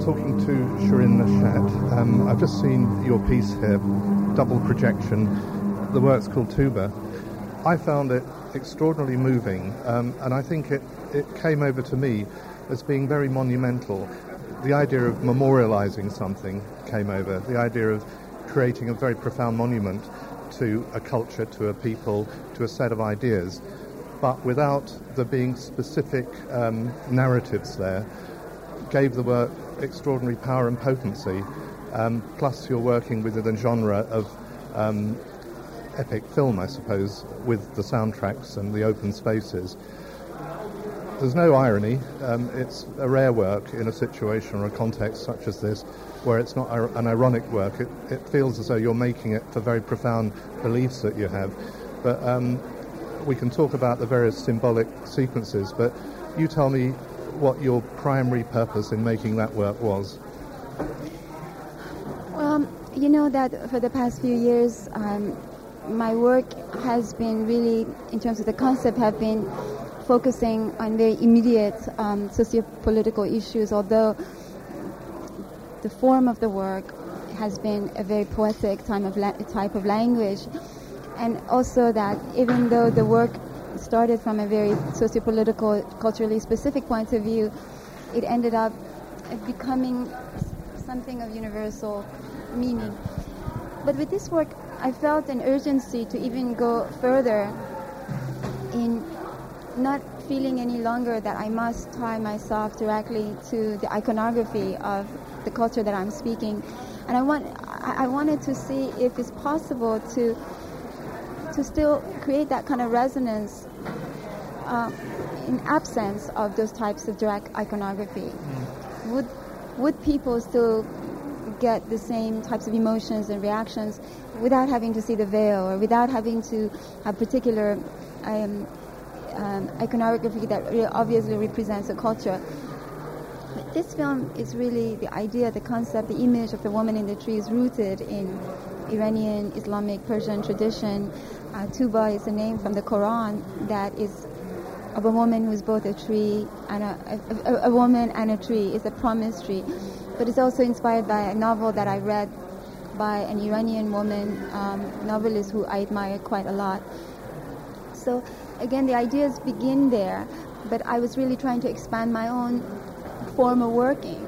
talking to Shirin Nashat. I've just seen your piece here, Double Projection. The work's called Tuba. I found it extraordinarily moving, and I think it came over to me as being very monumental. The idea of memorializing something came over, the idea of creating a very profound monument to a culture, to a people, to a set of ideas, but without there being specific narratives there, gave the work extraordinary power and potency. Plus you're working within a genre of epic film, I suppose, with the soundtracks and the open spaces. There's no irony. It's a rare work in a situation or a context such as this, where it's not an ironic work. It feels as though you're making it for very profound beliefs that you have. But we can talk about the various symbolic sequences, but you tell me what your primary purpose in making that work was. Well, you know that for the past few years, my work has been really, in terms of the concept, have been focusing on very immediate socio-political issues, although the form of the work has been a very poetic type of language. And also that even though the work started from a very socio-political, culturally specific point of view, it ended up becoming something of universal meaning. But with this work, I felt an urgency to even go further in not feeling any longer that I must tie myself directly to the iconography of the culture that I'm speaking. And I wanted to see if it's possible to still create that kind of resonance in absence of those types of direct iconography. Would people still get the same types of emotions and reactions without having to see the veil, or without having to have particular iconography that really obviously represents a culture? But this film is really the idea, the concept, the image of the woman in the tree is rooted in Iranian, Islamic, Persian tradition. Tuba is a name from the Quran that is of a woman who is both a tree and a woman and a tree. It's a promise tree. But it's also inspired by a novel that I read by an Iranian woman, novelist who I admire quite a lot. So again, the ideas begin there, but I was really trying to expand my own form of working.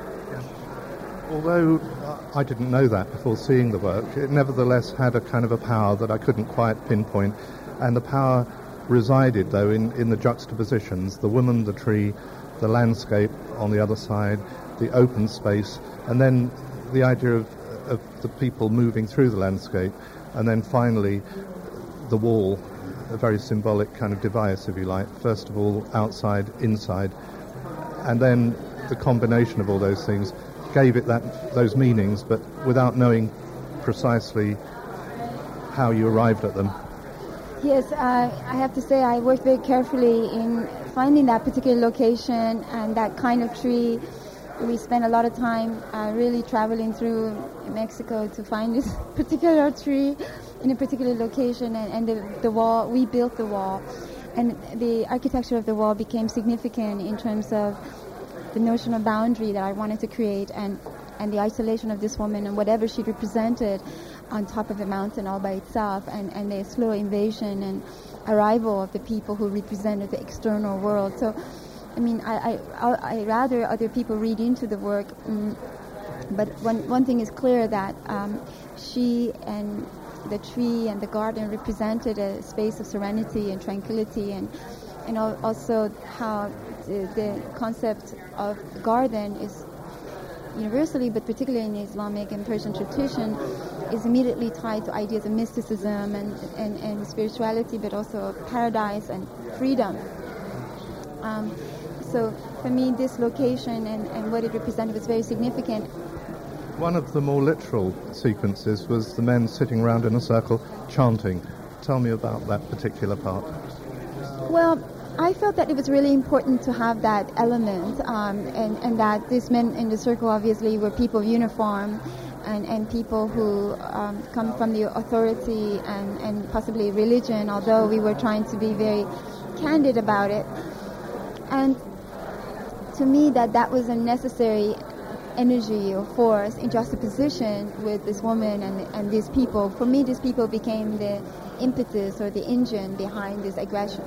Although I didn't know that before seeing the work, it nevertheless had a kind of a power that I couldn't quite pinpoint, and the power resided, though, in the juxtapositions, the woman, the tree, the landscape on the other side, the open space, and then the idea of the people moving through the landscape, and then finally the wall, a very symbolic kind of device, if you like, first of all outside, inside, and then the combination of all those things gave it those meanings, but without knowing precisely how you arrived at them. Yes, I have to say I worked very carefully in finding that particular location and that kind of tree. We spent a lot of time really traveling through Mexico to find this particular tree in a particular location, and the wall, we built the wall. And the architecture of the wall became significant in terms of the notion of boundary that I wanted to create, and the isolation of this woman and whatever she represented on top of a mountain all by itself, and the slow invasion and arrival of the people who represented the external world. So, I mean, I rather other people read into the work, but one thing is clear, that she and the tree and the garden represented a space of serenity and tranquility, and also how the concept of garden is universally, but particularly in the Islamic and Persian tradition, is immediately tied to ideas of mysticism and spirituality, but also paradise and freedom. So for me, this location and what it represented was very significant. One of the more literal sequences was the men sitting around in a circle chanting. Tell me about that particular part. Well, I felt that it was really important to have that element, and that these men in the circle obviously were people of uniform, and people who come from the authority and possibly religion, although we were trying to be very candid about it. And to me, that was a necessary energy or force in juxtaposition with this woman and these people. For me, these people became the impetus or the engine behind this aggression.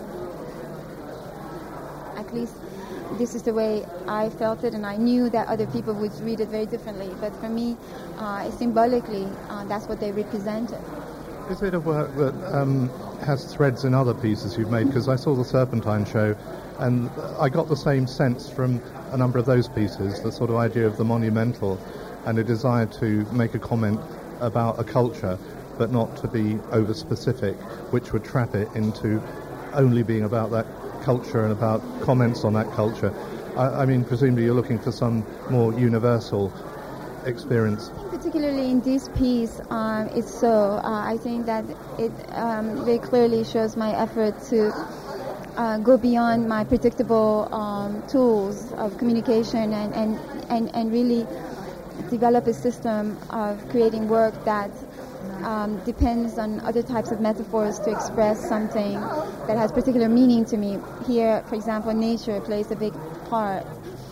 At least this is the way I felt it, and I knew that other people would read it very differently. But for me, symbolically, that's what they represented. Is it a work that has threads in other pieces you've made? Because I saw the Serpentine show, and I got the same sense from a number of those pieces, the sort of idea of the monumental and a desire to make a comment about a culture, but not to be over-specific, which would trap it into only being about that culture and about comments on that culture. I mean, presumably you're looking for some more universal experience. Particularly in this piece, it's so. I think that it very clearly shows my effort to go beyond my predictable tools of communication and really develop a system of creating work that depends on other types of metaphors to express something that has particular meaning to me. Here, for example, nature plays a big part.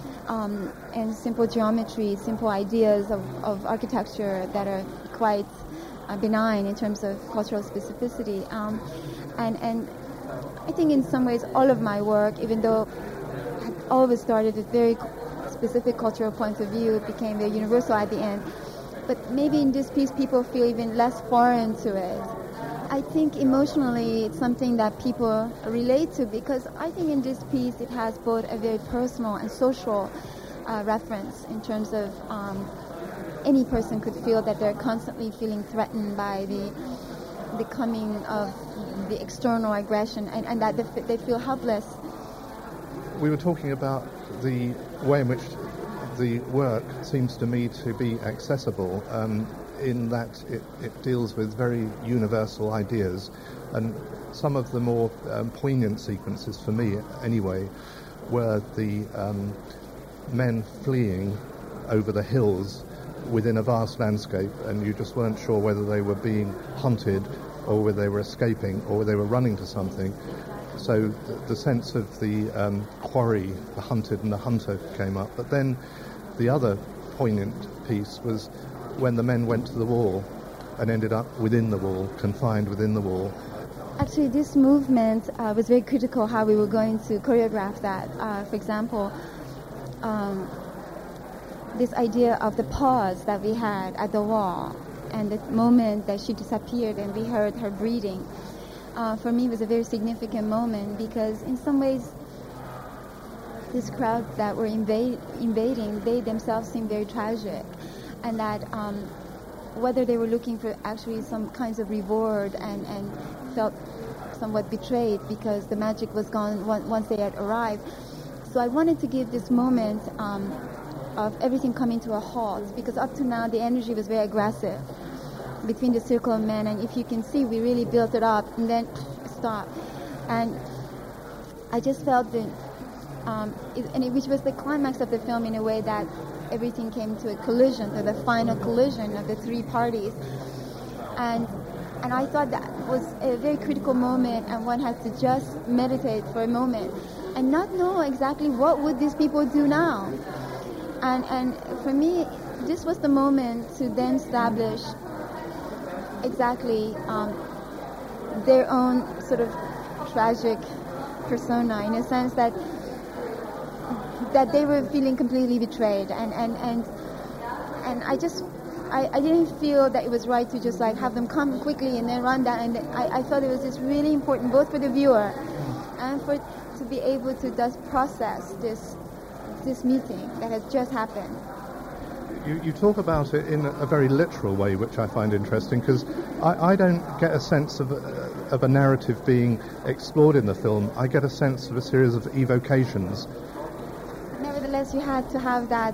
And simple geometry, simple ideas of architecture that are quite benign in terms of cultural specificity. And I think in some ways all of my work, even though it always started with very specific cultural points of view, it became very universal at the end. But maybe in this piece people feel even less foreign to it. I think emotionally it's something that people relate to, because I think in this piece it has both a very personal and social reference in terms of any person could feel that they're constantly feeling threatened by the coming of the external aggression and that they feel helpless. We were talking about the way in which the work seems to me to be accessible, in that it deals with very universal ideas, and some of the more poignant sequences, for me anyway, were the men fleeing over the hills within a vast landscape, and you just weren't sure whether they were being hunted or whether they were escaping or whether they were running to something. So the sense of the quarry, the hunted and the hunter came up. But then the other poignant piece was when the men went to the wall and ended up within the wall, confined within the wall. Actually, this movement was very critical how we were going to choreograph that. For example, this idea of the pause that we had at the wall and the moment that she disappeared and we heard her breathing, for me was a very significant moment, because in some ways this crowd that were invading, they themselves seemed very tragic, and that whether they were looking for actually some kinds of reward and felt somewhat betrayed because the magic was gone once they had arrived. So I wanted to give this moment of everything coming to a halt, because up to now the energy was very aggressive between the circle of men, and if you can see, we really built it up and then stopped. And I just felt that, which was the climax of the film in a way, that everything came to a collision, to the final collision of the three parties. And I thought that was a very critical moment, and one had to just meditate for a moment and not know exactly what would these people do now. And for me, this was the moment to then establish exactly their own sort of tragic persona, in a sense that they were feeling completely betrayed, and I didn't feel that it was right to just like have them come quickly and then run down, and I felt it was just really important both for the viewer and to be able to just process this meeting that has just happened. You talk about it in a very literal way, which I find interesting, because I don't get a sense of a narrative being explored in the film. I get a sense of a series of evocations. Nevertheless, you had to have that,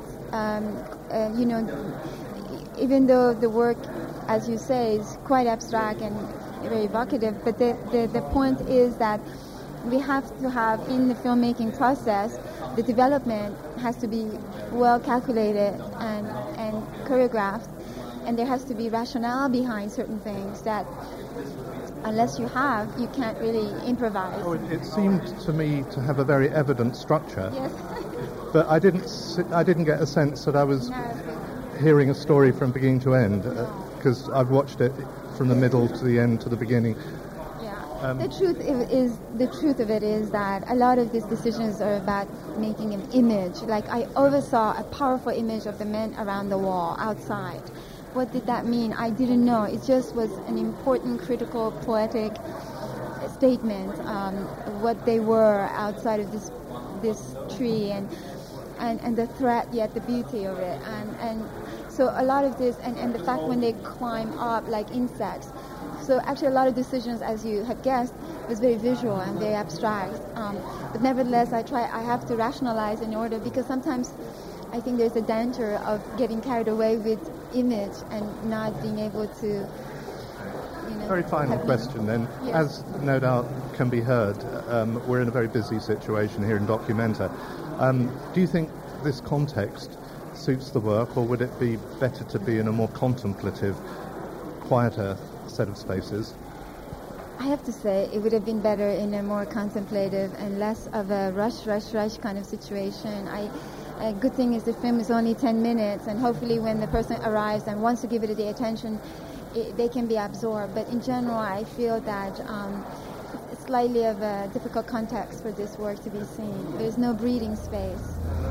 even though the work, as you say, is quite abstract and very evocative, but the point is that we have to have, in the filmmaking process, the development has to be well calculated and choreographed, and there has to be rationale behind certain things that unless you have, you can't really improvise. Oh, it seemed to me to have a very evident structure. Yes. but I didn't get a sense that I was hearing a story from beginning to end, because I've watched it from the middle to the end to the beginning. The truth of it is that a lot of these decisions are about making an image. Like, I oversaw a powerful image of the men around the wall outside. What did that mean? I didn't know. It just was an important, critical, poetic statement. What they were outside of this tree, and the threat, yet the beauty of it, and so a lot of this, and the fact when they climb up like insects. So actually a lot of decisions, as you have guessed, was very visual and very abstract. But nevertheless, I have to rationalize in order, because sometimes I think there's a danger of getting carried away with image and not being able to, Very final question then. Yes. As no doubt can be heard, we're in a very busy situation here in Documenta. Do you think this context suits the work, or would it be better to be in a more contemplative, quieter set of spaces? I have to say it would have been better in a more contemplative and less of a rush kind of situation. A good thing is the film is only 10 minutes, and hopefully when the person arrives and wants to give it the attention, they can be absorbed. But in general, I feel that it's slightly of a difficult context for this work to be seen. There's no breathing space.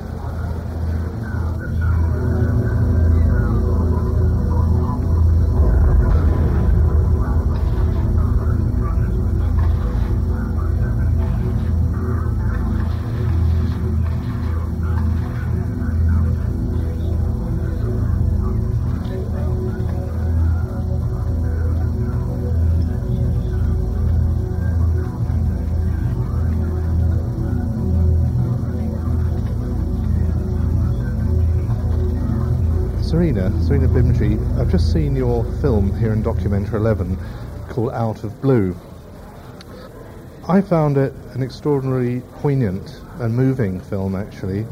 Serena Bimji, I've just seen your film here in Documenta 11 called Out of Blue. I found it an extraordinarily poignant and moving film, actually.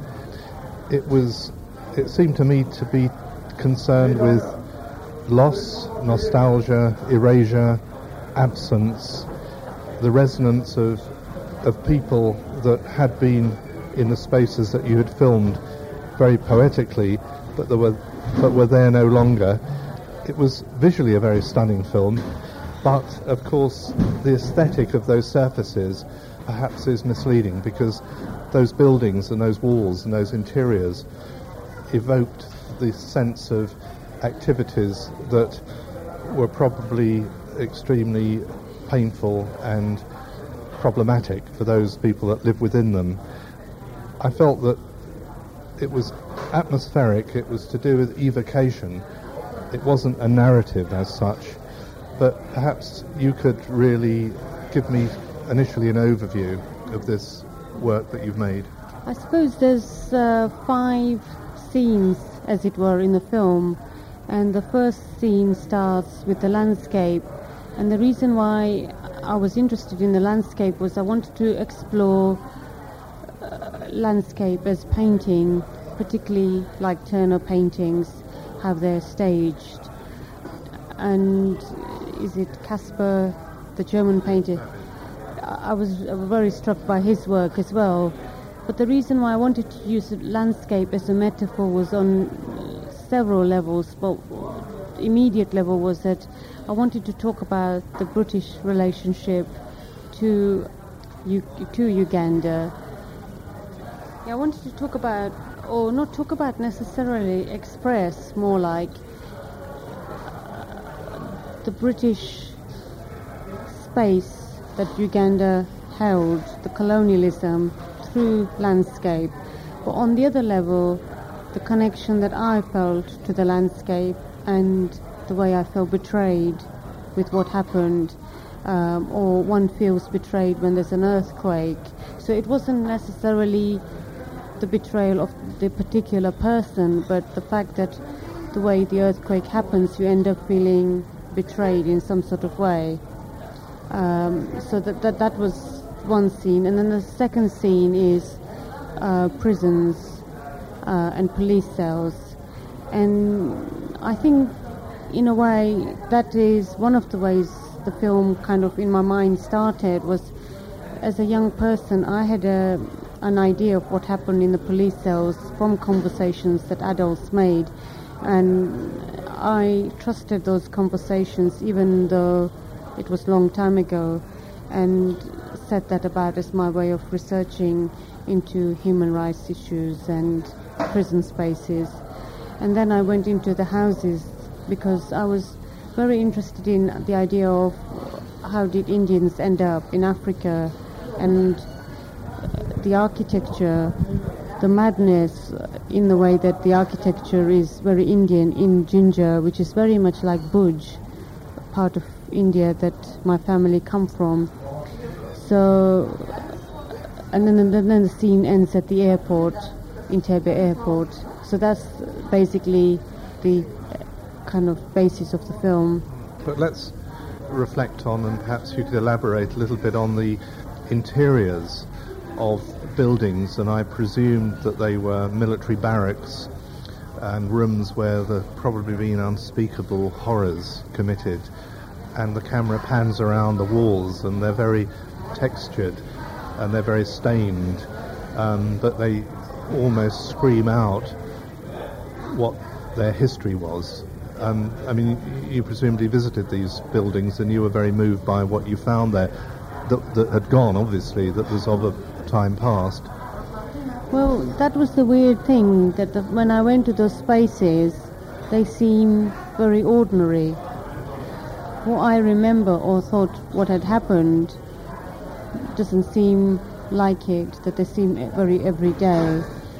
It seemed to me to be concerned with loss, nostalgia, erasure, absence, the resonance of people that had been in the spaces that you had filmed very poetically, but were there no longer. It was visually a very stunning film, but of course the aesthetic of those surfaces perhaps is misleading, because those buildings and those walls and those interiors evoked the sense of activities that were probably extremely painful and problematic for those people that live within them. I felt that it was atmospheric, it was to do with evocation. It wasn't a narrative as such, but perhaps you could really give me initially an overview of this work that you've made. I suppose there's 5 scenes, as it were, in the film, and the first scene starts with the landscape, and the reason why I was interested in the landscape was I wanted to explore landscape as painting, particularly like Turner paintings, how they're staged. And is it Caspar, the German painter? I was very struck by his work as well. But the reason why I wanted to use landscape as a metaphor was on several levels. But immediate level was that I wanted to talk about the British relationship to Uganda. I wanted to talk about, or not talk about necessarily, express more like the British space that Uganda held, the colonialism through landscape. But on the other level, the connection that I felt to the landscape and the way I felt betrayed with what happened, or one feels betrayed when there's an earthquake. So it wasn't necessarily the betrayal of the particular person, but the fact that the way the earthquake happens, you end up feeling betrayed in some sort of way. So that was one scene. And then the second scene is prisons and police cells. And I think, in a way, that is one of the ways the film kind of in my mind started, was as a young person I had a an idea of what happened in the police cells from conversations that adults made. And I trusted those conversations even though it was a long time ago, and set that about as my way of researching into human rights issues and prison spaces. And then I went into the houses because I was very interested in the idea of how did Indians end up in Africa, and the architecture, the madness in the way that the architecture is very Indian in Ginger, which is very much like Bhuj, part of India that my family come from. So, and then the scene ends at the airport, Entebbe airport. So that's basically the kind of basis of the film. But let's reflect on, and perhaps you could elaborate a little bit on the interiors of buildings, and I presumed that they were military barracks and rooms where there probably been unspeakable horrors committed. And the camera pans around the walls, and they're very textured and they're very stained, but they almost scream out what their history was. I mean, you presumably visited these buildings and you were very moved by what you found there that had gone, obviously, that was of a time past. Well, that was the weird thing, that when I went to those spaces, they seem very ordinary. What I remember or thought what had happened doesn't seem like it, that they seem very everyday.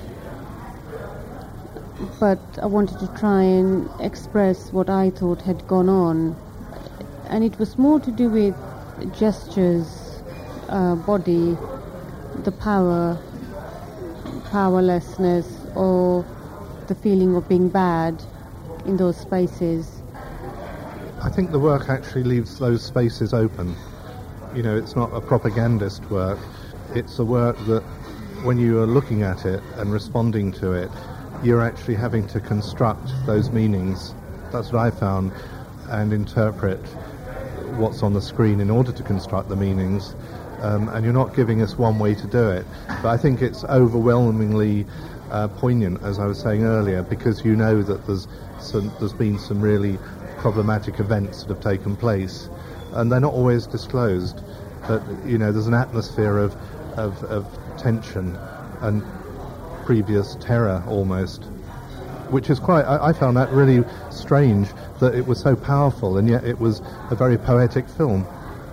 But I wanted to try and express what I thought had gone on. And it was more to do with gestures, body, the powerlessness, or the feeling of being bad in those spaces. I think the work actually leaves those spaces open. You know, it's not a propagandist work. It's a work that when you are looking at it and responding to it, you're actually having to construct those meanings. That's what I found, and interpret what's on the screen in order to construct the meanings. And you're not giving us one way to do it. But I think it's overwhelmingly poignant, as I was saying earlier, because you know that there's been some really problematic events that have taken place, and they're not always disclosed. But you know, there's an atmosphere of tension and previous terror almost, which is quite. I found that really strange that it was so powerful, and yet it was a very poetic film.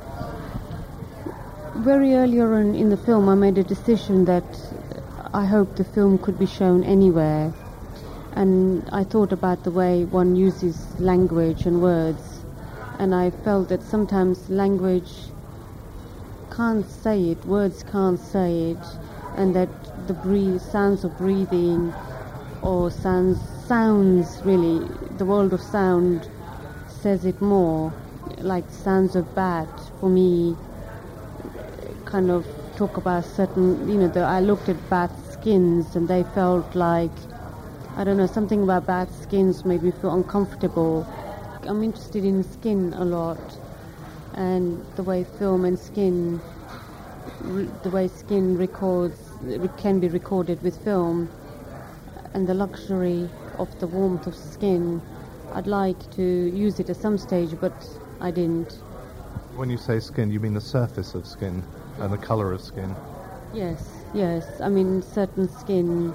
Very earlier on in the film, I made a decision that I hoped the film could be shown anywhere. And I thought about the way one uses language and words. And I felt that sometimes language can't say it, words can't say it. And that the sounds of breathing or sounds really, the world of sound says it more. Like sounds of bat, for me, kind of talk about certain, I looked at bat skins and they felt like, I don't know, something about bat skins made me feel uncomfortable. I'm interested in skin a lot, and the way film and skin, the way skin can be recorded with film, and the luxury of the warmth of skin. I'd like to use it at some stage, but I didn't. When you say skin, you mean the surface of skin and the colour of skin? Yes. I mean, certain skin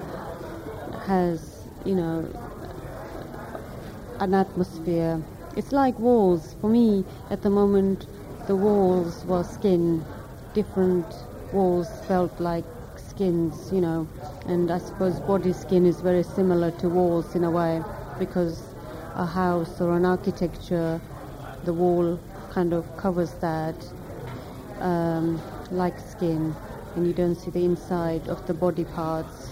has, an atmosphere. It's like walls. For me, at the moment, the walls were skin. Different walls felt like skins, and I suppose body skin is very similar to walls in a way, because a house or an architecture, the wall kind of covers that like skin, and you don't see the inside of the body parts,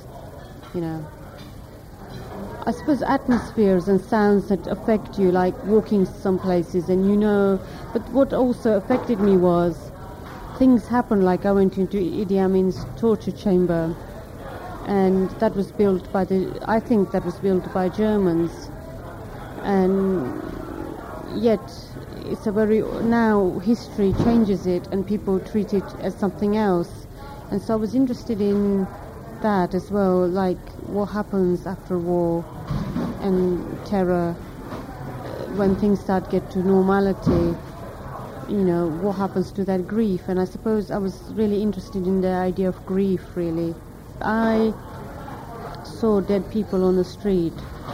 I suppose atmospheres and sounds that affect you, like walking some places, and but what also affected me was things happened, like I went into Idi Amin's torture chamber, and that was built by I think that was built by Germans, and yet it's now history changes it and people treat it as something else. And so I was interested in that as well, like what happens after war and terror, when things start get to normality, what happens to that grief. And I suppose I was really interested in the idea of grief, really. I saw dead people on the street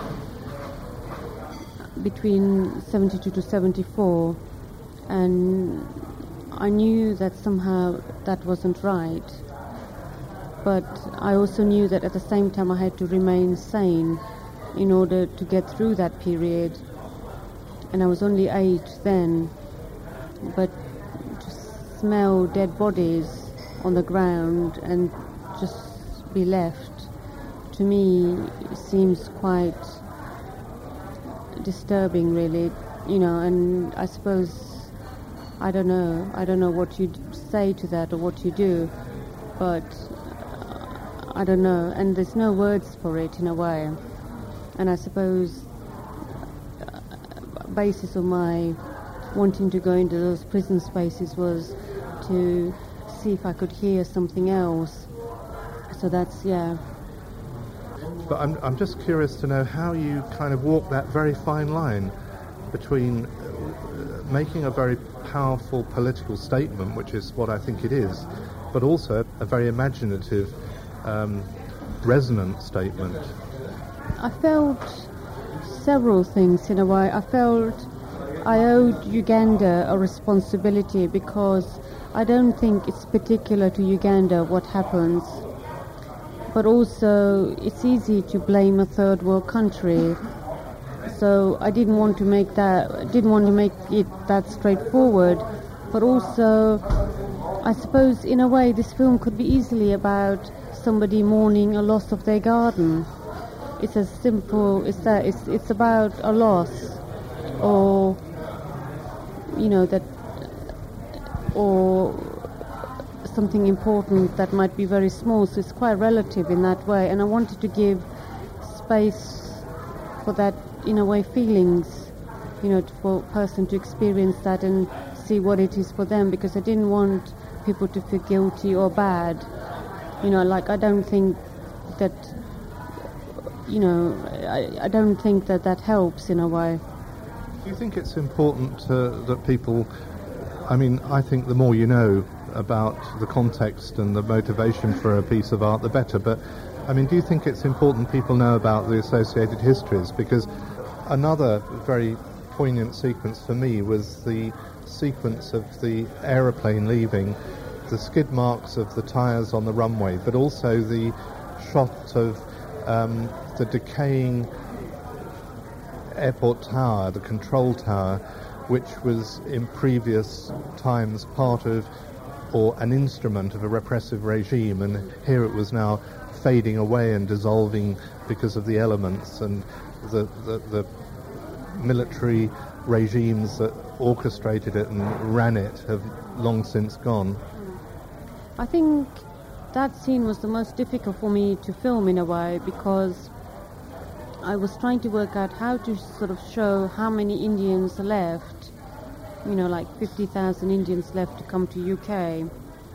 between 72 to 74, and I knew that somehow that wasn't right. But I also knew that at the same time I had to remain sane in order to get through that period. And I was only 8 then, but to smell dead bodies on the ground and just be left, to me, seems quite disturbing, really, and I suppose, I don't know what you'd say to that or what you do, but I don't know, and there's no words for it in a way. And I suppose basis of my wanting to go into those prison spaces was to see if I could hear something else. So that's, yeah. But I'm just curious to know how you kind of walk that very fine line between making a very powerful political statement, which is what I think it is, but also a very imaginative, resonant statement. I felt several things in a way. I felt I owed Uganda a responsibility because I don't think it's particular to Uganda what happens. But also it's easy to blame a third world country. So I didn't want to make it that straightforward. But also, I suppose in a way this film could be easily about somebody mourning a loss of their garden. It's as simple as that. It's about a loss, or or something important that might be very small. So it's quite relative in that way. And I wanted to give space for that, in a way, feelings, for a person to experience that and see what it is for them, because I didn't want people to feel guilty or bad. I don't think that. I don't think that helps in a way. Do you think it's important that people, I think the more you know about the context and the motivation for a piece of art, the better, but do you think it's important people know about the associated histories? Because another very poignant sequence for me was the sequence of the aeroplane leaving, the skid marks of the tyres on the runway, but also the shot of the decaying airport tower, the control tower, which was in previous times part of or an instrument of a repressive regime, and here it was now fading away and dissolving because of the elements, and the military regimes that orchestrated it and ran it have long since gone. I think that scene was the most difficult for me to film in a way, because I was trying to work out how to sort of show how many Indians left, like 50,000 Indians left to come to UK.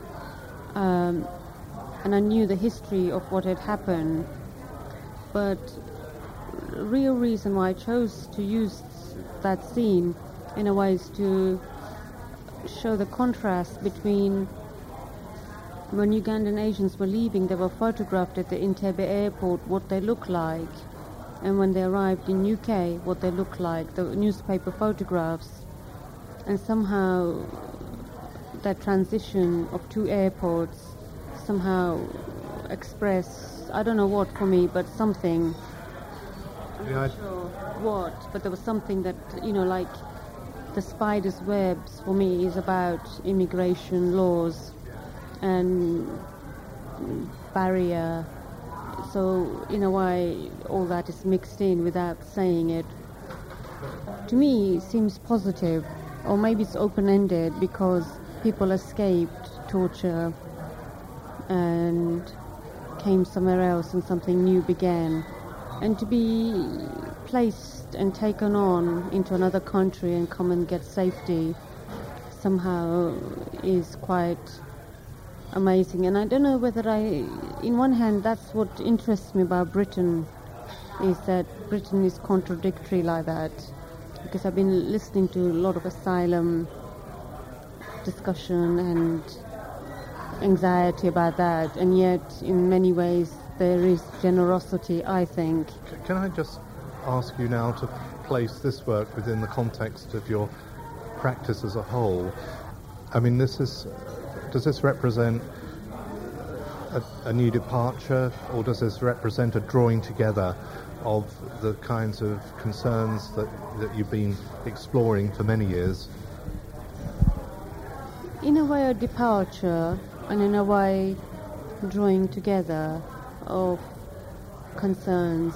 And I knew the history of what had happened, but the real reason why I chose to use that scene in a way is to show the contrast between when Ugandan Asians were leaving, they were photographed at the Entebbe airport, what they look like, and when they arrived in UK, what they look like, the newspaper photographs. And somehow that transition of two airports somehow express, I don't know what for me, but something. I'm not sure what, but there was something that, like the spider's webs for me is about immigration laws and barrier. So in a way, all that is mixed in without saying it. To me, it seems positive, or maybe it's open-ended because people escaped torture and came somewhere else and something new began. And to be placed and taken on into another country and come and get safety somehow is quite amazing. And I don't know whether in one hand, that's what interests me about Britain, is that Britain is contradictory like that. Because I've been listening to a lot of asylum discussion and anxiety about that, and yet in many ways there is generosity, I think. Can I just ask you now to place this work within the context of your practice as a whole? I mean, does this represent a new departure, or does this represent a drawing together of the kinds of concerns that you've been exploring for many years? In a way, a departure, and in a way, drawing together of concerns.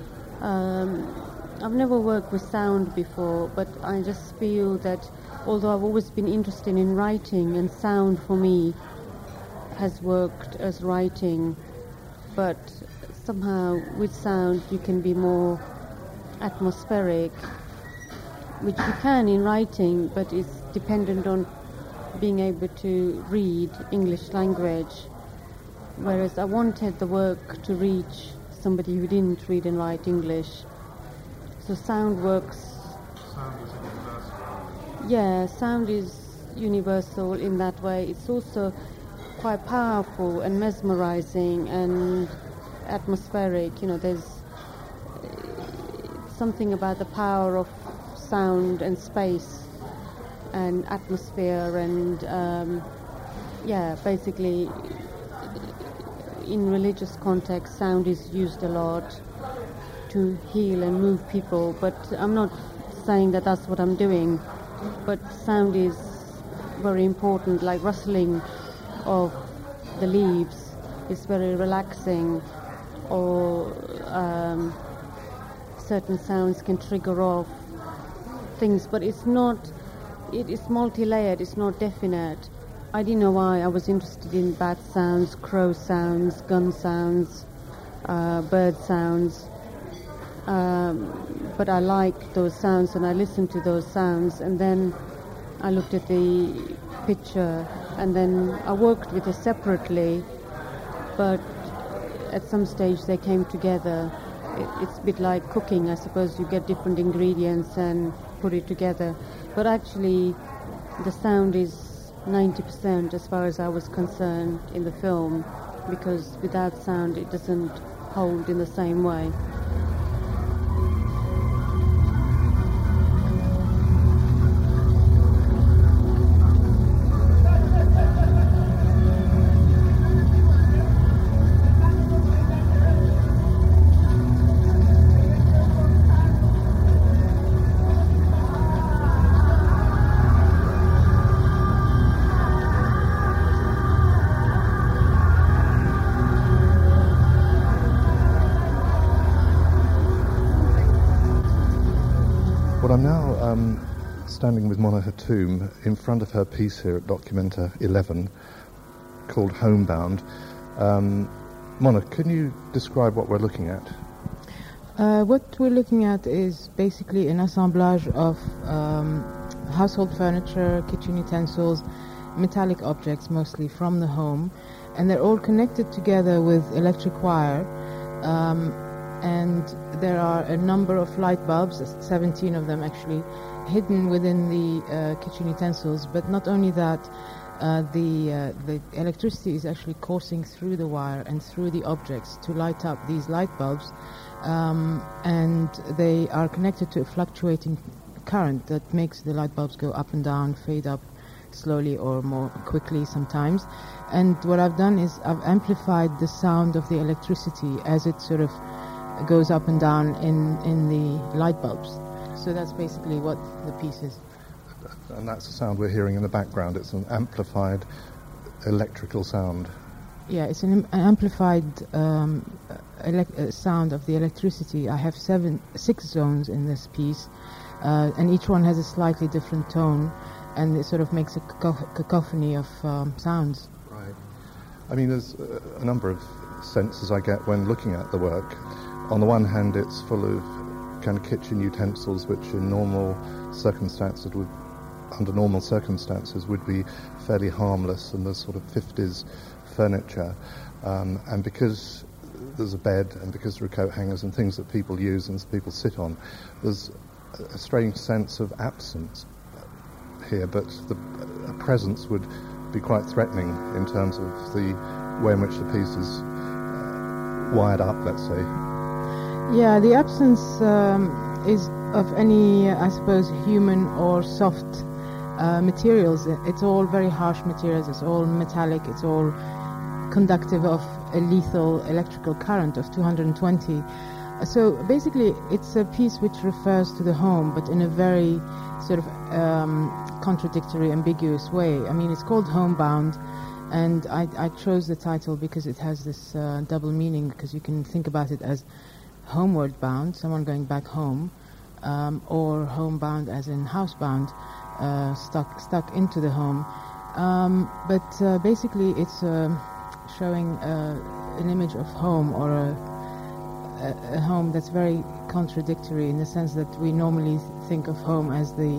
I've never worked with sound before, but I just feel that although I've always been interested in writing, and sound for me has worked as writing, but somehow with sound you can be more atmospheric, which you can in writing, but it's dependent on being able to read English language, whereas I wanted the work to reach somebody who didn't read and write English. So sound works. Sound is universal. Yeah, sound is universal in that way. It's also quite powerful and mesmerizing and atmospheric. You know, there's something about the power of sound and space and atmosphere, and basically in religious context sound is used a lot to heal and move people, but I'm not saying that that's what I'm doing, but sound is very important, like rustling of the leaves is very relaxing, or certain sounds can trigger off things, but it is multi-layered, it's not definite. I didn't know why I was interested in bat sounds, crow sounds, gun sounds, bird sounds, but I liked those sounds and I listened to those sounds, and then I looked at the picture, and then I worked with it separately, but at some stage they came together. It's a bit like cooking, I suppose. You get different ingredients and put it together, but actually the sound is 90% as far as I was concerned in the film, because without sound it doesn't hold in the same way. Well, I'm now standing with Mona Hatoum in front of her piece here at Documenta 11 called Homebound. Mona, can you describe what we're looking at? What we're looking at is basically an assemblage of household furniture, kitchen utensils, metallic objects mostly from the home, and they're all connected together with electric wire. And there are a number of light bulbs, 17 of them actually, hidden within the kitchen utensils. But not only that, the electricity is actually coursing through the wire and through the objects to light up these light bulbs, and they are connected to a fluctuating current that makes the light bulbs go up and down, fade up slowly or more quickly sometimes. And what I've done is I've amplified the sound of the electricity as it sort of goes up and down in the light bulbs. So that's basically what the piece is. And that's the sound we're hearing in the background. It's an amplified electrical sound. Yeah, it's an amplified sound of the electricity. I have 6 zones in this piece, and each one has a slightly different tone, and it sort of makes a cacophony of sounds. Right. I mean, there's a number of senses I get when looking at the work. On the one hand, it's full of kind of kitchen utensils, which in normal circumstances would under normal circumstances would be fairly harmless and the sort of 50s furniture. And because there's a bed and because there are coat hangers and things that people use and people sit on, there's a strange sense of absence here, but a presence would be quite threatening in terms of the way in which the piece is wired up, let's say. Yeah, the absence is of any, I suppose, human or soft materials. It's all very harsh materials, it's all metallic, it's all conductive of a lethal electrical current of 220. So basically it's a piece which refers to the home, but in a very sort of contradictory, ambiguous way. I mean, it's called Homebound, and I chose the title because it has this double meaning, because you can think about it as homeward bound, someone going back home, or homebound as in housebound, stuck into the home. But basically it's showing an image of home, or a home that's very contradictory, in the sense that we normally think of home as the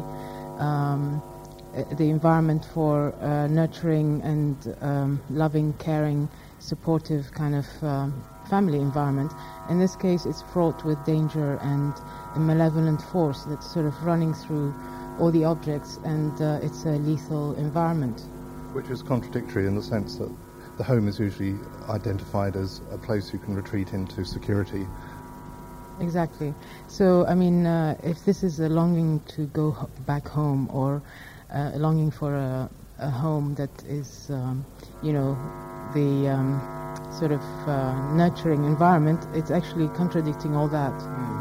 environment for nurturing and loving, caring, supportive kind of family environment. In this case, it's fraught with danger and a malevolent force that's sort of running through all the objects, and it's a lethal environment. Which is contradictory in the sense that the home is usually identified as a place you can retreat into security. Exactly. So, I mean, if this is a longing to go back home, or a longing for a home that is, the sort of nurturing environment, it's actually contradicting all that.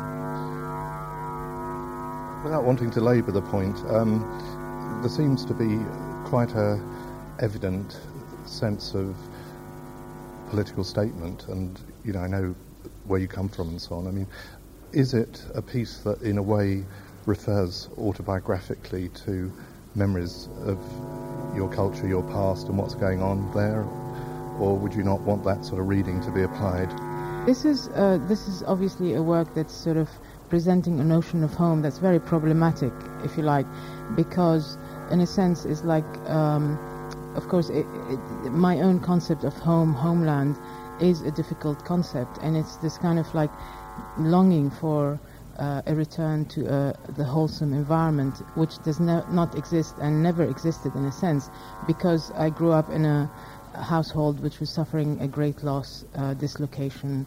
Without wanting to labour the point, there seems to be quite a evident sense of political statement, and I know where you come from and so on. I mean, is it a piece that in a way refers autobiographically to memories of your culture, your past, and what's going on there, or would you not want that sort of reading to be applied? This is obviously a work that's sort of presenting a notion of home that's very problematic, if you like, because in a sense it's like, of course, my own concept of homeland is a difficult concept, and it's this kind of like longing for a return to the wholesome environment, which does not exist and never existed in a sense, because I grew up in a household which was suffering a great loss, dislocation,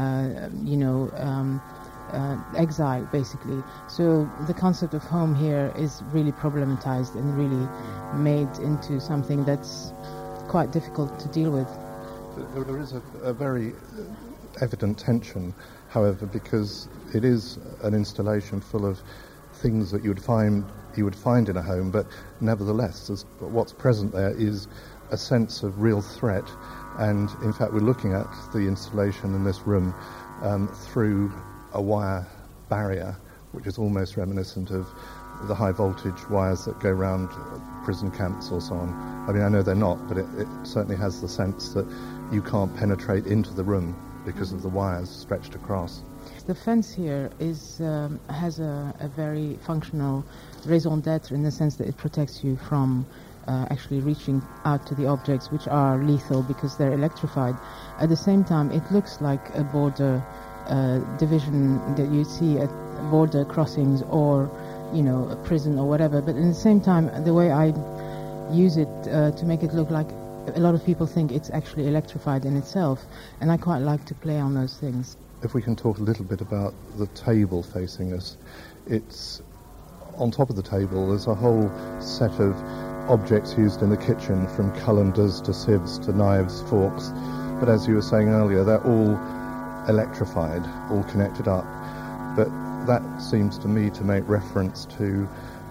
exile, basically. So the concept of home here is really problematized and really made into something that's quite difficult to deal with. There is a very evident tension, however, because it is an installation full of things that you would find in a home, but nevertheless, what's present there is a sense of real threat. And in fact, we're looking at the installation in this room through a wire barrier, which is almost reminiscent of the high voltage wires that go around prison camps or so on. I mean, I know they're not, but it certainly has the sense that you can't penetrate into the room because of the wires stretched across. The fence here has a very functional raison d'être, in the sense that it protects you from actually reaching out to the objects, which are lethal because they're electrified. At the same time, it looks like a border division that you see at border crossings, or a prison or whatever. But at the same time, the way I use it to make it look like, a lot of people think it's actually electrified in itself, and I quite like to play on those things. If we can talk a little bit about the table facing us, it's on top of the table there's a whole set of objects used in the kitchen, from colanders to sieves to knives, forks, but as you were saying earlier, they're all electrified, all connected up. But that seems to me to make reference to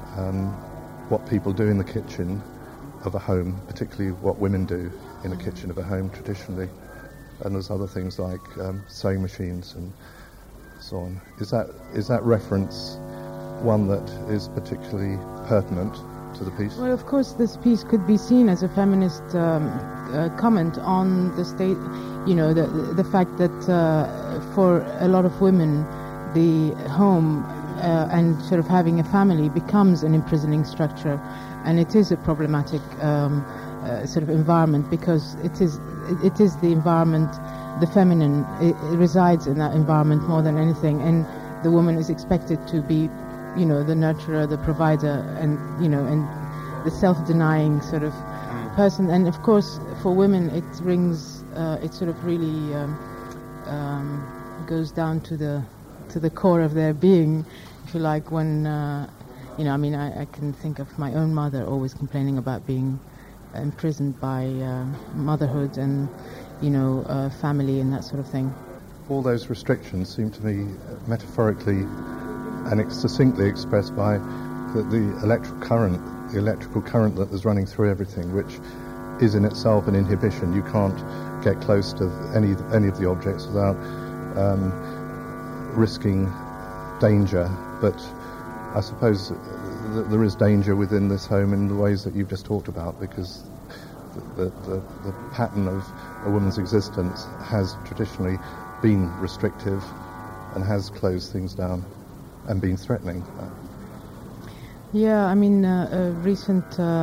what people do in the kitchen of a home, particularly what women do in the kitchen of a home traditionally. And there's other things like sewing machines and so on. Is that reference one that is particularly pertinent to the piece? Well, of course, this piece could be seen as a feminist comment on the state, the fact that for a lot of women, the home and sort of having a family becomes an imprisoning structure, and it is a problematic sort of environment, because it is the environment, the feminine, it resides in that environment more than anything, and the woman is expected to be, you know, the nurturer, the provider, and, you know, and the self-denying sort of person. And of course, for women, it rings, it sort of really goes down to the core of their being, if you like. When you know, I mean, I can think of my own mother always complaining about being imprisoned by motherhood and, you know, family and that sort of thing. All those restrictions seem to me metaphorically and succinctly expressed by the electrical current that is running through everything, which is in itself an inhibition. You can't get close to any of the objects without risking danger. But I suppose that there is danger within this home in the ways that you've just talked about, because the pattern of a woman's existence has traditionally been restrictive and has closed things down and been threatening. Yeah, I mean, a recent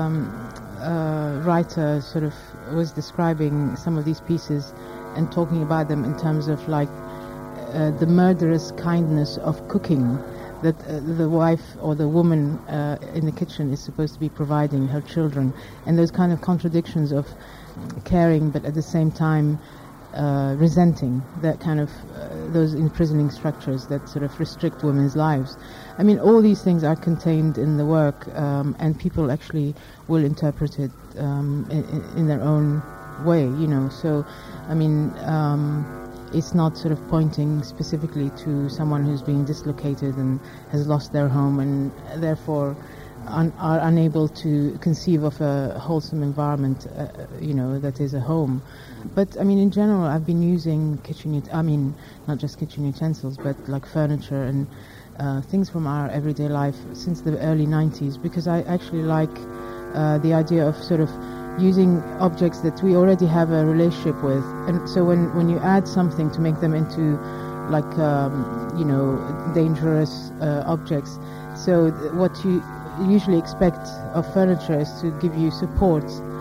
writer sort of was describing some of these pieces and talking about them in terms of like the murderous kindness of cooking that the wife or the woman in the kitchen is supposed to be providing her children, and those kind of contradictions of caring but at the same time resenting that kind of those imprisoning structures that sort of restrict women's lives. I mean, all these things are contained in the work, and people actually will interpret it in their own way, you know. So, I mean, it's not sort of pointing specifically to someone who's been dislocated and has lost their home and therefore are unable to conceive of a wholesome environment, you know, that is a home. But I mean, in general, I've been using not just kitchen utensils, but like furniture and things from our everyday life since the early 90s, because I actually like the idea of sort of using objects that we already have a relationship with. And so when you add something to make them into like, you know, dangerous objects, so what you usually expect of furniture is to give you support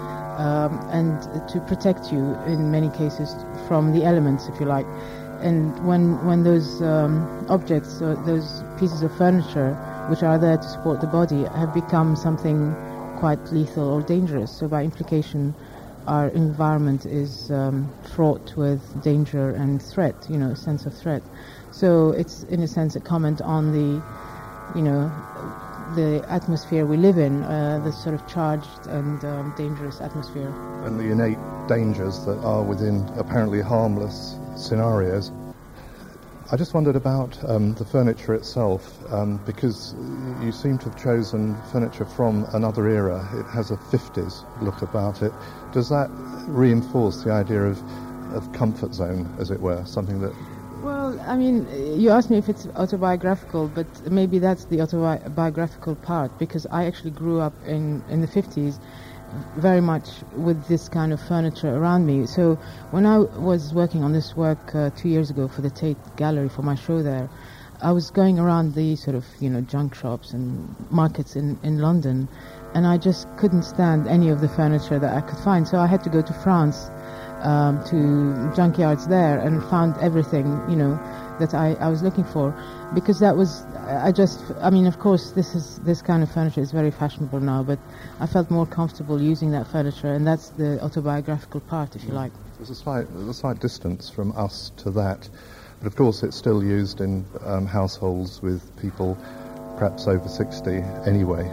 and to protect you in many cases from the elements, if you like. And when those objects, those pieces of furniture which are there to support the body, have become something quite lethal or dangerous, so by implication our environment is fraught with danger and threat, you know, a sense of threat. So it's in a sense a comment on the, you know, the atmosphere we live in, the sort of charged and dangerous atmosphere. And the innate dangers that are within apparently harmless scenarios. I just wondered about the furniture itself, because you seem to have chosen furniture from another era. It has a 50s look about it. Does that reinforce the idea of comfort zone, as it were, something that... Well, I mean, you asked me if it's autobiographical, but maybe that's the autobiographical part, because I actually grew up in the 50s very much with this kind of furniture around me. So when I was working on this work 2 years ago for the Tate Gallery for my show there, I was going around the sort of, you know, junk shops and markets in London, and I just couldn't stand any of the furniture that I could find. So I had to go to France, to junkyards there, and found everything, you know, that I was looking for, because that was, I mean, of course, this kind of furniture is very fashionable now, but I felt more comfortable using that furniture, and that's the autobiographical part, if you like. There's a slight distance from us to that, but of course it's still used in households with people perhaps over 60 anyway.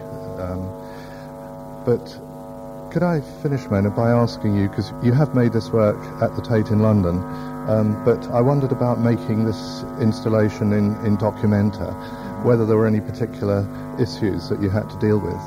But could I finish, Mona, by asking you, because you have made this work at the Tate in London, but I wondered about making this installation in Documenta, whether there were any particular issues that you had to deal with.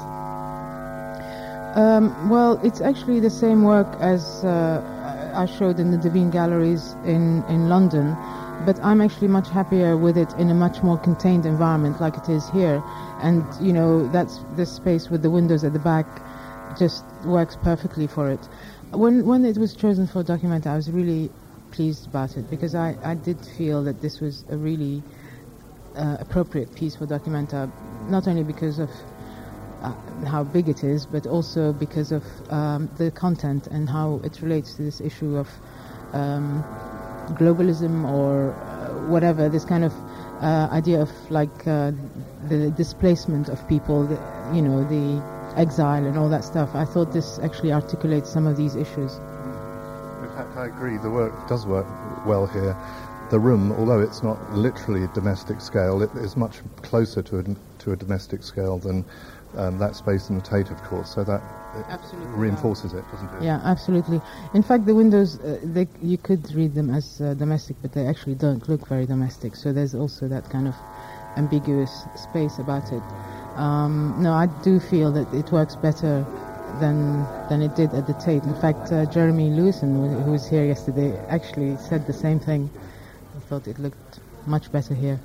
Well, it's actually the same work as I showed in the Devine Galleries in London, but I'm actually much happier with it in a much more contained environment like it is here. And, you know, that's this space with the windows at the back just works perfectly for it. When it was chosen for Documenta, I was really pleased about it, because I did feel that this was a really appropriate piece for Documenta, not only because of how big it is, but also because of the content and how it relates to this issue of globalism or whatever, this kind of idea of like the displacement of people, the exile and all that stuff. I thought this actually articulates some of these issues. In fact, I agree, the work does work well here. The room, although it's not literally a domestic scale, it is much closer to a domestic scale than that space in the Tate, of course, so that reinforces it, doesn't it? Yeah, absolutely. In fact, the windows, you could read them as domestic, but they actually don't look very domestic, so there's also that kind of ambiguous space about it. No, I do feel that it works better than it did at the Tate. In fact, Jeremy Lewison, who was here yesterday, actually said the same thing. He thought it looked much better here.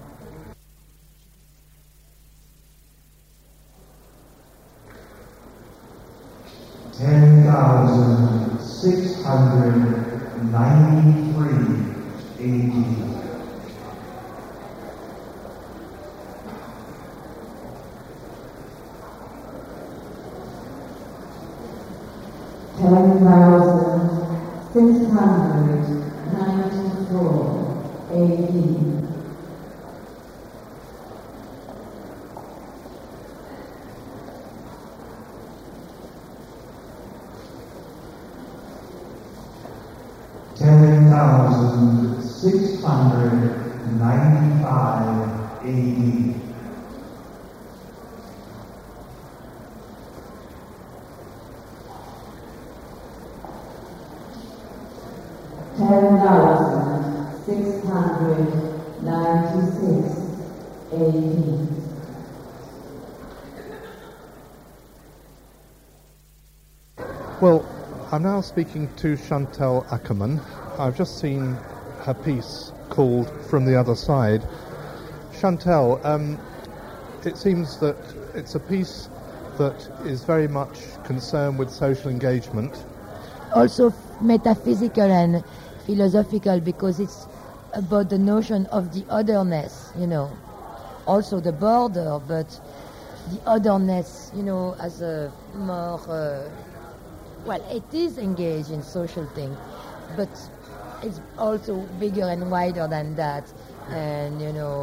Well, I'm now speaking to Chantal Akerman. I've just seen her piece called From the Other Side. Chantal, it seems that it's a piece that is very much concerned with social engagement. Also metaphysical and philosophical, because it's about the notion of the otherness, also the border, but the otherness, as a more, it is engaged in social thing, but it's also bigger and wider than that. And,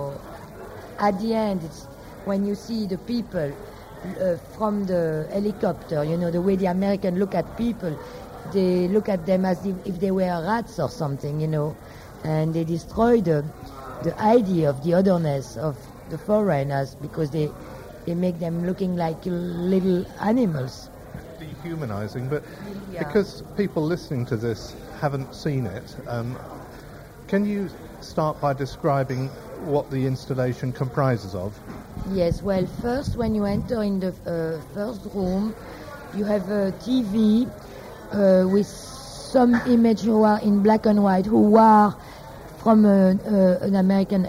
at the end, it's when you see the people from the helicopter, the way the Americans look at people, they look at them as if they were rats or something, and they destroy the idea of the otherness of the foreigners, because they make them looking like little animals. Dehumanizing, but because people listening to this haven't seen it, can you start by describing what the installation comprises of? Yes, well, first when you enter in the first room, you have a TV with some images who are in black and white, who are from an American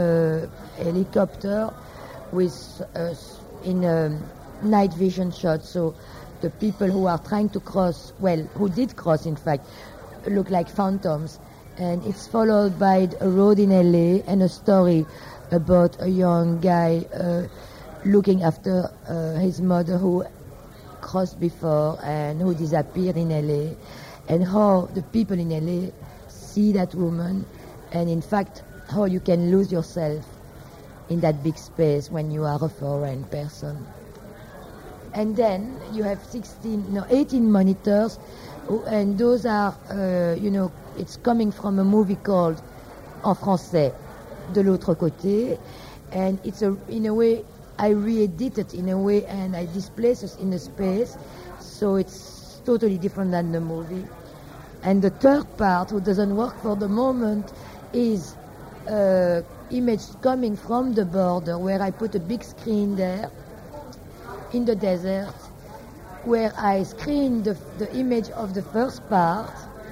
helicopter with in a night vision shot. So the people who are trying to cross, who did cross in fact, look like phantoms. And it's followed by a road in LA and a story about a young guy looking after his mother who crossed before and who disappeared in LA, and how the people in LA see that woman, and in fact how you can lose yourself in that big space when you are a foreign person. And then you have 18 monitors, and those are, it's coming from a movie called, en français, De l'autre côté, and it's in a way, I re-edit it in a way, and I displace it in a space, so it's totally different than the movie. And the third part, who doesn't work for the moment, is image coming from the border, where I put a big screen there, in the desert, where I screen the image of the first part,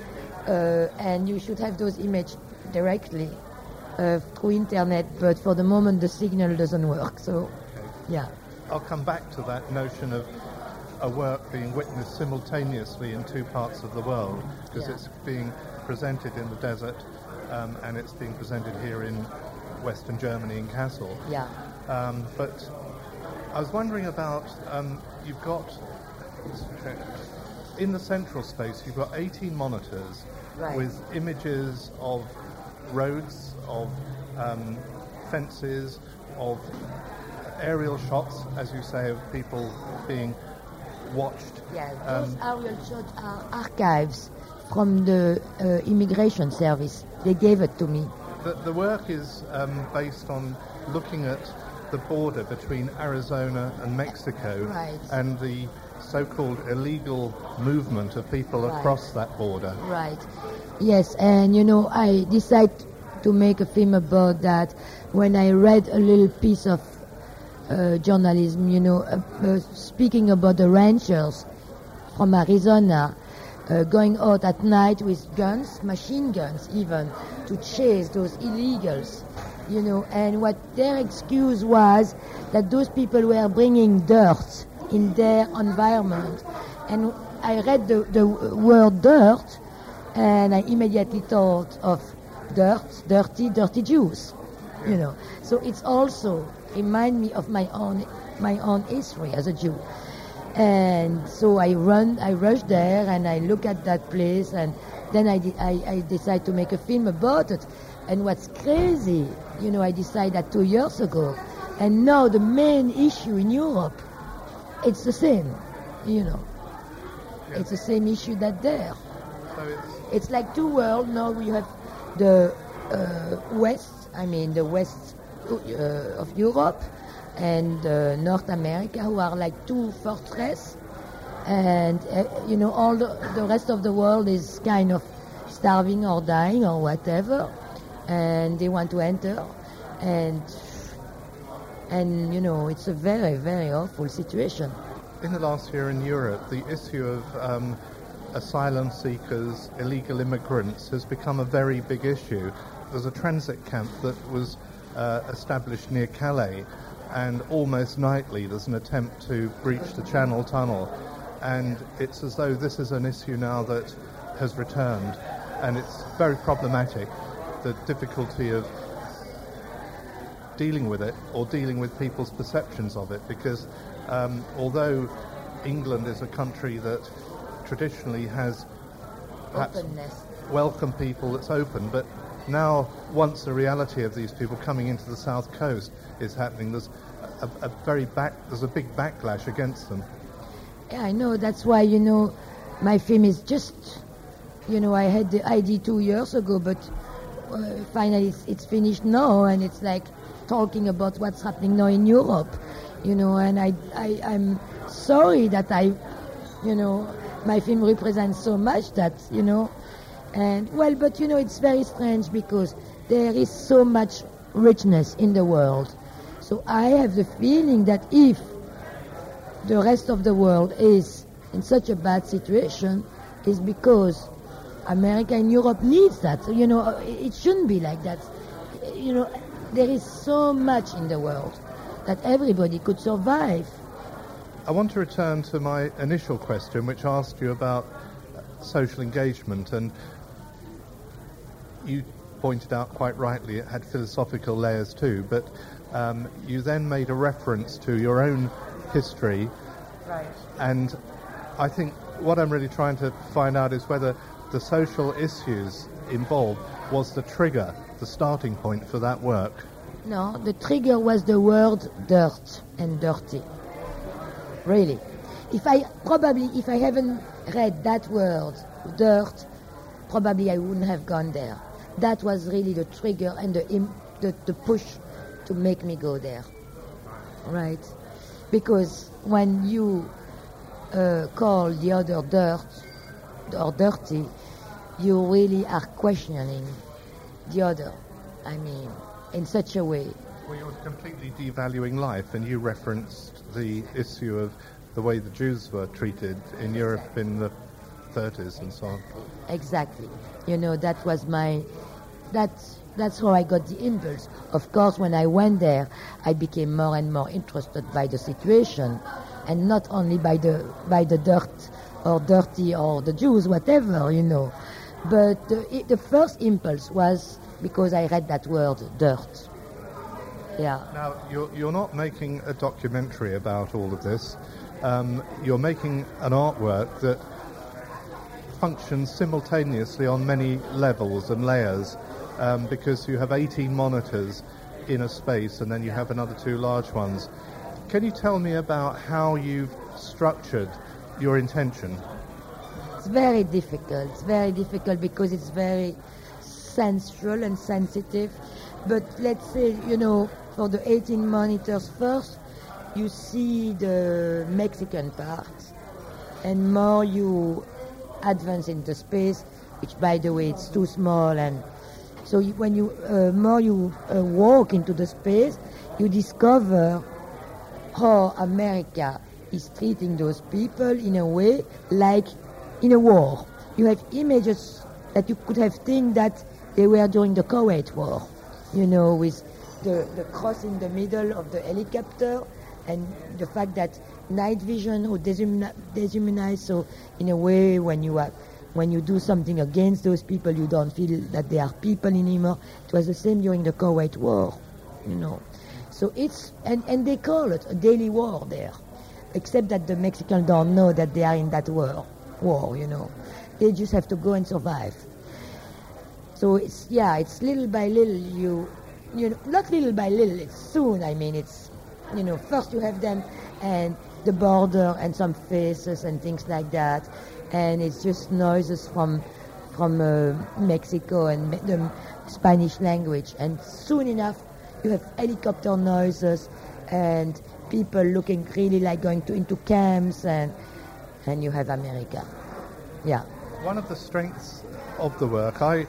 and you should have those images directly through internet, but for the moment the signal doesn't work, so yeah. I'll come back to that notion of a work being witnessed simultaneously in two parts of the world, because it's being presented in the desert and it's being presented here in Western Germany in Kassel. Yeah. But I was wondering about, you've got, in the central space, you've got 18 monitors Right. with images of roads, of fences, of aerial shots, as you say, of people being watched. Yeah, those aerial shots are archives from the immigration service. They gave it to me. The work is based on looking at the border between Arizona and Mexico, Right. and the so-called illegal movement of people Right. across that border. Right. Yes, and I decided to make a film about that when I read a little piece of journalism, speaking about the ranchers from Arizona going out at night with guns, machine guns even, to chase those illegals, and what their excuse was that those people were bringing dirt in their environment. And I read the word dirt, and I immediately thought of dirty Jews, So it's also remind me of my own history as a Jew. And so I rushed there and I look at that place, and then I decide to make a film about it. And what's crazy, I decided that 2 years ago, and now the main issue in Europe, it's the same, It's the same issue that there. So It's like two worlds. Now we have the the west of Europe, and North America, who are like two fortresses, and all the rest of the world is kind of starving or dying or whatever, and they want to enter, and it's a very, very awful situation. in the last year in Europe, the issue of asylum seekers, illegal immigrants, has become a very big issue. There's a transit camp that was established near Calais, and almost nightly there's an attempt to breach the Channel Tunnel, and it's as though this is an issue now that has returned, and it's very problematic, the difficulty of dealing with it, or dealing with people's perceptions of it, because although England is a country that traditionally has perhaps Openness. welcome people, that's open, but now once the reality of these people coming into the south coast is happening, there's there's a big backlash against them. Yeah, I know. That's why, my film is just, I had the idea 2 years ago, but finally it's finished now, and it's like talking about what's happening now in Europe, and I'm sorry that my film represents so much that, and well, but it's very strange because there is so much richness in the world. So I have the feeling that if the rest of the world is in such a bad situation, is because America and Europe needs that. It shouldn't be like that. There is so much in the world that everybody could survive. I want to return to my initial question, which asked you about social engagement, and you pointed out quite rightly it had philosophical layers too, but you then made a reference to your own history. Right. And I think what I'm really trying to find out is whether the social issues involved was the trigger, the starting point for that work. No, the trigger was the word dirt and dirty. Really. If I haven't read that word, dirt, probably I wouldn't have gone there. That was really the trigger and the push to make me go there. Right? Because when you call the other dirt or dirty, you really are questioning the other. I mean, in such a way. Well, you're completely devaluing life, and you referenced the issue of the way the Jews were treated in Europe in the 30s and so on. Exactly. That was that's how I got the impulse. Of course, when I went there, I became more and more interested by the situation, and not only by the dirt or dirty or the Jews, whatever, But the first impulse was because I read that word, dirt. Yeah. Now, you're not making a documentary about all of this. You're making an artwork that functions simultaneously on many levels and layers, because you have 18 monitors in a space, and then you have another 2 large ones. Can you tell me about how you've structured your intention? It's very difficult. It's very difficult because it's very sensual and sensitive. But let's say, for the 18 monitors first, you see the Mexican part, and more you advance into space, which, by the way, it's too small, and so when you more you walk into the space, you discover how America is treating those people in a way like in a war. You have images that you could have think that they were during the Kuwait War, with the cross in the middle of the helicopter, and the fact that night vision or dehumanize. So in a way, when you do something against those people, you don't feel that they are people anymore. It was the same during the Kuwait War, So it's and they call it a daily war there, except that the Mexicans don't know that they are in that war. They just have to go and survive. So it's little by little not little by little. It's soon. I mean, it's first you have them and the border and some faces and things like that, and it's just noises from Mexico and the Spanish language, and soon enough you have helicopter noises and people looking really like going into camps, and you have America. Yeah. One of the strengths of the work, I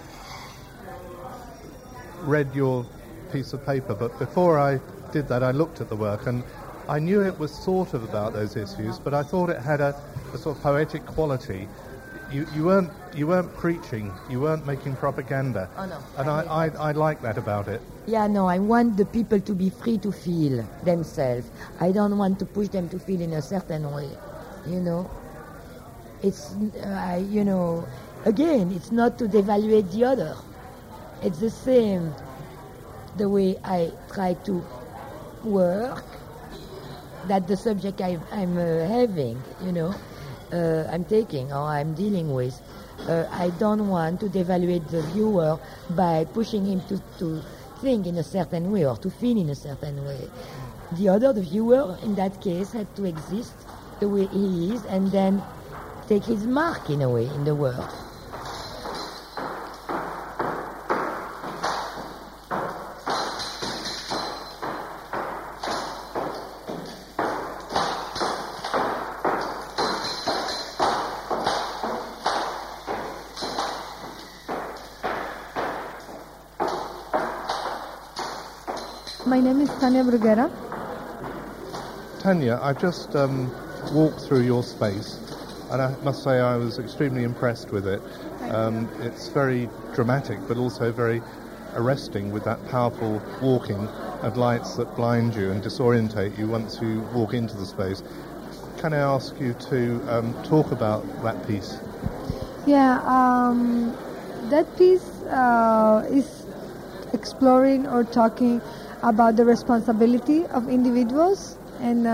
read your piece of paper, but before I did that I looked at the work, and I knew it was sort of about those issues, but I thought it had a sort of poetic quality. You weren't preaching, you weren't making propaganda. Oh no. And I like that about it. Yeah, no, I want the people to be free to feel themselves. I don't want to push them to feel in a certain way, It's, again, it's not to devaluate the other. It's the same, the way I try to work, that the subject I'm having, I'm taking or I'm dealing with, I don't want to devaluate the viewer by pushing him to think in a certain way or to feel in a certain way. The viewer, in that case, had to exist the way he is and then take his mark, in a way, in the world. My name is Tania Bruguera. Tania, I've just walked through your space, and I must say I was extremely impressed with it. It's very dramatic, but also very arresting, with that powerful walking of lights that blind you and disorientate you once you walk into the space. Can I ask you to talk about that piece? Yeah, that piece is exploring or talking about the responsibility of individuals in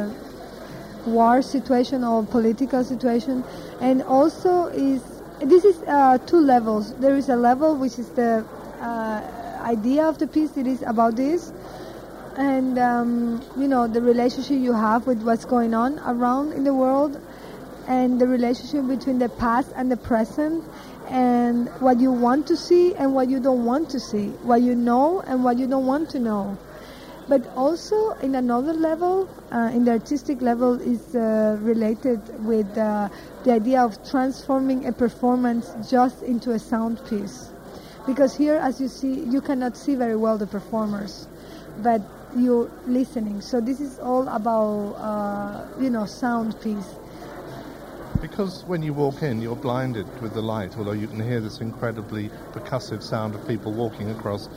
war situation or political situation, and also this is 2 levels. There is a level which is the idea of the piece. It is about this, and the relationship you have with what's going on around in the world, and the relationship between the past and the present, and what you want to see and what you don't want to see, what you know and what you don't want to know. But also in another level, in the artistic level, is related with the idea of transforming a performance just into a sound piece. Because here, as you see, you cannot see very well the performers, but you're listening. So this is all about, sound piece. Because when you walk in, you're blinded with the light, although you can hear this incredibly percussive sound of people walking across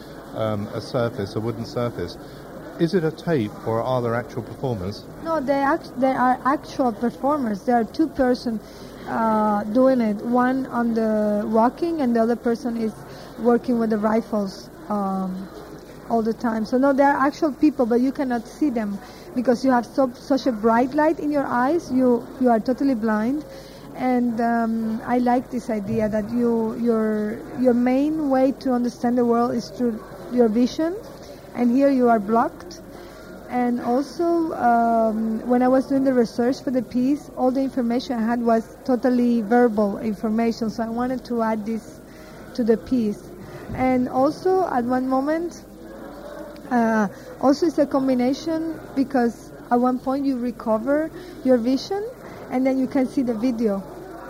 a wooden surface. Is it a tape, or are there actual performers? No, there are actual performers. There are 2 persons doing it. One on the walking, and the other person is working with the rifles. all the time. So no, there are actual people, but you cannot see them because you have such a bright light in your eyes. You are totally blind. And I like this idea that your main way to understand the world is through your vision, and here you are blocked. And also, when I was doing the research for the piece, all the information I had was totally verbal information, so I wanted to add this to the piece. And also, at one moment, also it's a combination because at one point you recover your vision and then you can see the video.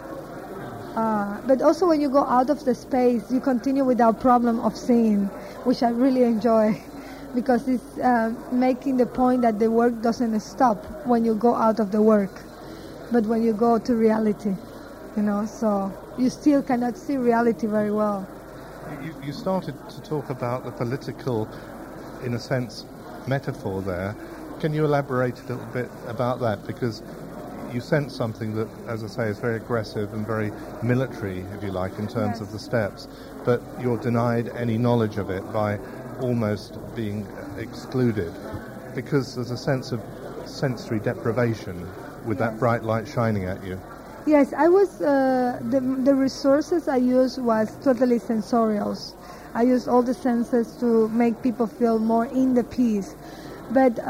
But also when you go out of the space, you continue without problem of seeing, which I really enjoy because it's making the point that the work doesn't stop when you go out of the work, but when you go to reality, so you still cannot see reality very well. You started to talk about the political, in a sense, metaphor there. Can you elaborate a little bit about that? Because you sense something that, as I say, is very aggressive and very military, if you like, in terms of the steps, but you're denied any knowledge of it by almost being excluded, because there's a sense of sensory deprivation with that bright light shining at you. Yes, I was, the resources I used was totally sensorials. I used all the senses to make people feel more in the piece. But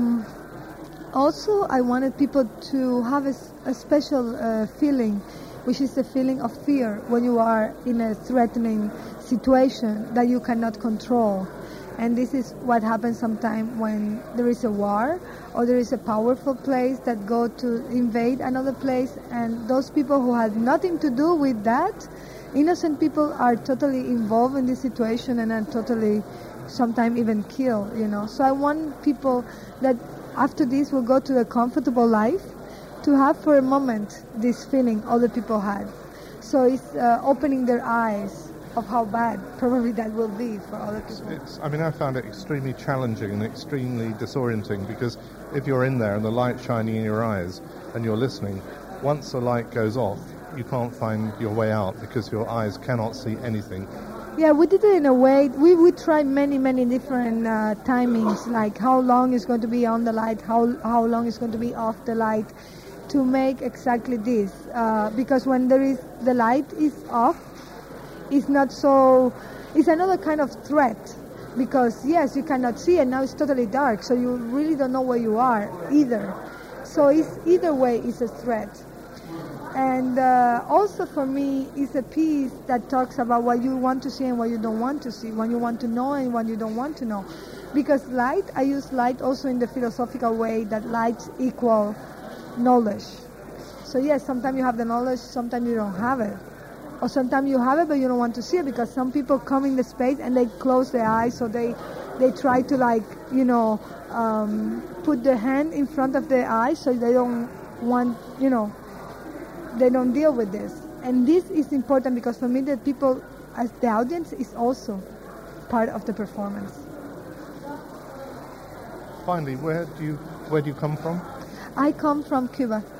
also I wanted people to have a special feeling, which is the feeling of fear when you are in a threatening situation that you cannot control. And this is what happens sometimes when there is a war or there is a powerful place that go to invade another place, and those people who had nothing to do with that, innocent people, are totally involved in this situation and are totally sometimes even killed, So I want people that after this will go to a comfortable life to have for a moment this feeling other people had. So it's opening their eyes of how bad probably that will be for other people. I found it extremely challenging and extremely disorienting, because if you're in there and the light's shining in your eyes and you're listening, once the light goes off, you can't find your way out because your eyes cannot see anything. Yeah, we did it in a way, we tried many different timings, like how long is going to be on the light, how long is going to be off the light, to make exactly this. Because when the light is off, it's not so, it's another kind of threat, because yes, you cannot see and now it's totally dark, so you really don't know where you are either. So it's either way it's a threat. And also for me, it's a piece that talks about what you want to see and what you don't want to see, what you want to know and what you don't want to know. Because light, I use light also in the philosophical way that light equal knowledge. So yes, sometimes you have the knowledge, sometimes you don't have it. Or sometimes you have it, but you don't want to see it, because some people come in the space and they close their eyes, so they try to put their hand in front of their eyes, so they don't want, they don't deal with this. And this is important because for me, the people, as the audience, is also part of the performance. Finally, where do you come from? I come from Cuba.